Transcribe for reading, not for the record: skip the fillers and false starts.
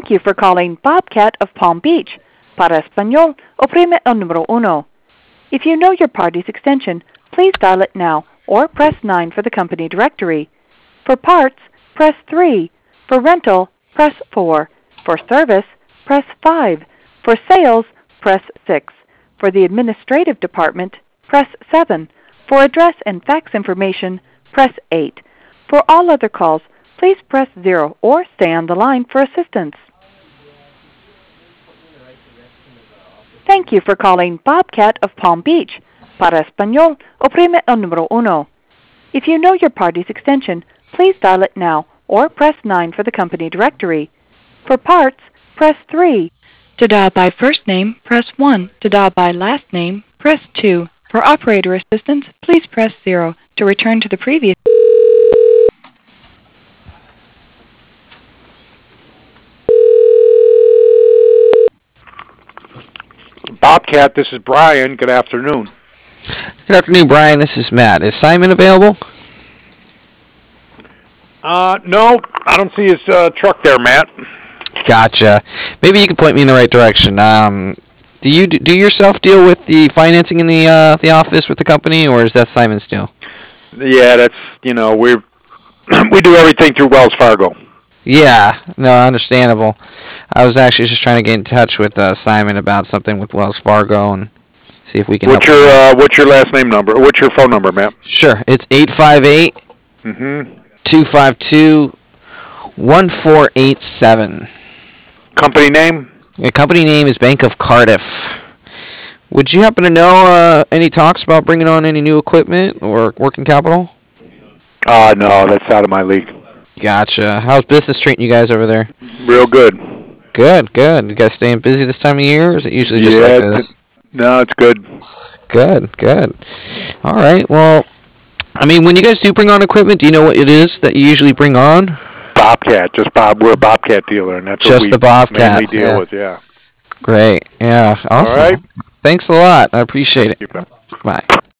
Thank you for calling Bobcat of Palm Beach. Para español, oprime el número uno. If you know your party's extension, please dial it now or press 9 for the company directory. For parts, press 3. For rental, press 4. For service, press 5. For sales, press 6. For the administrative department, press 7. For address and fax information, press 8. For all other calls, please press 0 or stay on the line for assistance. Thank you for calling Bobcat of Palm Beach. Para español, oprime el número uno. If you know your party's extension, please dial it now or press 9 for the company directory. For parts, press 3. To dial by first name, press 1. To dial by last name, press 2. For operator assistance, please press 0. To return to the previous... Bobcat, this is Brian. Good afternoon. Good afternoon, Brian. This is Matt. Is Simon available? No, I don't see his truck there, Matt. Gotcha. Maybe you can point me in the right direction. Do you yourself deal with the financing in the office with the company, or is that Simon's deal? Yeah, that's, we do everything through Wells Fargo. Yeah, no, understandable. I was actually just trying to get in touch with Simon about something with Wells Fargo and see if we can What's your last name number? What's your phone number, Matt? Sure, it's 858 252 1487. Company name? The company name is Bank of Cardiff. Would you happen to know any talks about bringing on any new equipment or working capital? No, that's out of my league. Gotcha. How's business treating you guys over there? Real good. Good. You guys staying busy this time of year, or is it usually just like this? No, it's good. Good. All right. Well, I mean, when you guys do bring on equipment, do you know what it is that you usually bring on? Bobcat. We're a Bobcat dealer, and that's just what the Bobcat mainly deal with. Yeah. Great. Yeah. Awesome. All right. Thanks a lot. I appreciate it. Bye.